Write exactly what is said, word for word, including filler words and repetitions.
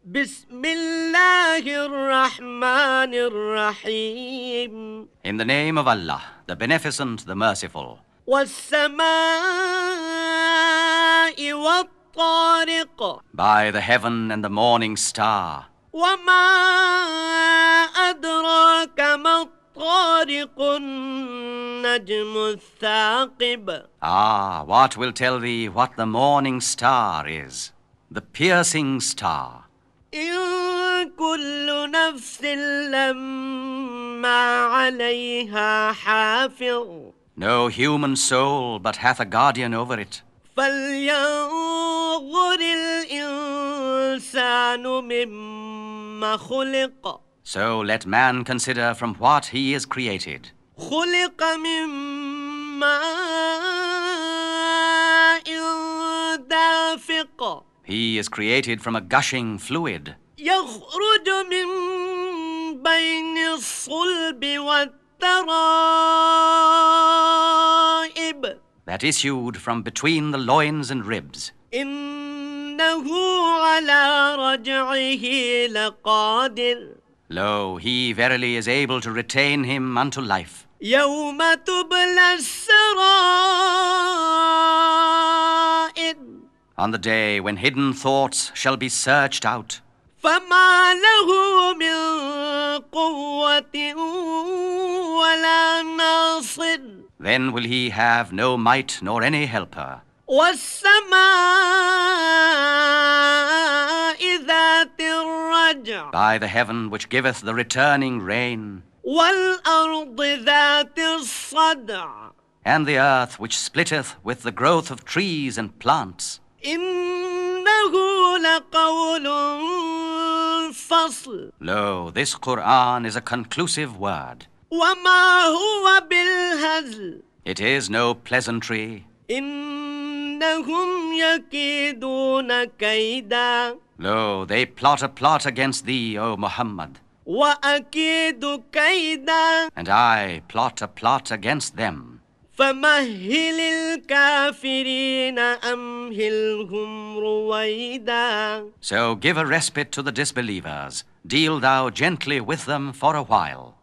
بسم الله الرحمن الرحيم. In the name of Allah, the Beneficent, the Merciful. والسماء والطارق. By the heaven and the morning star. وما أدراك ما الطارق النجم الثاقب. Ah, what will tell thee what the morning star is? The piercing star. إن كل نفس لما عليها حافظ. No human soul but hath a guardian over it. فلينظر الإنسان مما خلق. So let man consider from what he is created. خلق من ماء دافق. He is created from a gushing fluid. يخرج من بين الصلب والترائب. That issued from between the loins and ribs. إنه على رجعه لقادر. Lo, he verily is able to retain him unto life. يوم تبلى السرائر. On the day when hidden thoughts shall be searched out. فما له من قوة ولا ناصر. Then will he have no might nor any helper. والسماء ذات الرجع. By the heaven which giveth the returning rain. والأرض ذات الصدع. And the earth which splitteth with the growth of trees and plants. إنه لقول فصل. Lo, this Qur'an is a conclusive word. وما هو بالهزل. It is no pleasantry. إنهم يكيدون كيدا. Lo, they plot a plot against thee, O Muhammad. وأكيد كيدا. And I plot a plot against them. فمهل الكافرين أمهلهم رويدا. So give a respite to the disbelievers. Deal thou gently with them for a while.